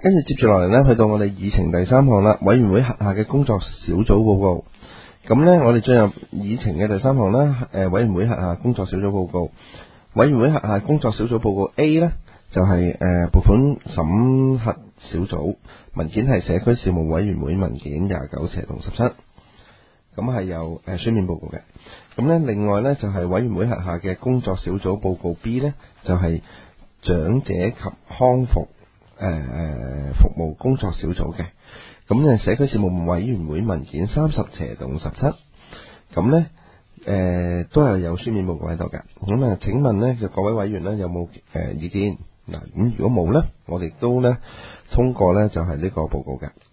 跟住接住落嚟呢，去到我哋議程第三項啦，委員會轄下嘅工作小組報告。咁呢，我哋進入議程嘅第三項啦，委員會轄下工作小組報告。委員會轄下工作小組報告 A 呢，就係撥款審核小組，文件係社區事務委員會文件29/17，咁係有書面報告嘅。咁呢，另外呢，就係委員會轄下嘅工作小組報告 B 呢，就係長者及康復服務工作小組嘅。咁社區事務委員會文件30/17，咁呢都係有書面報告喺度嘅。咁請問呢，就各位委員呢，有冇意見？嗱，咁如果冇呢，我哋都呢通過呢就係呢個報告嘅。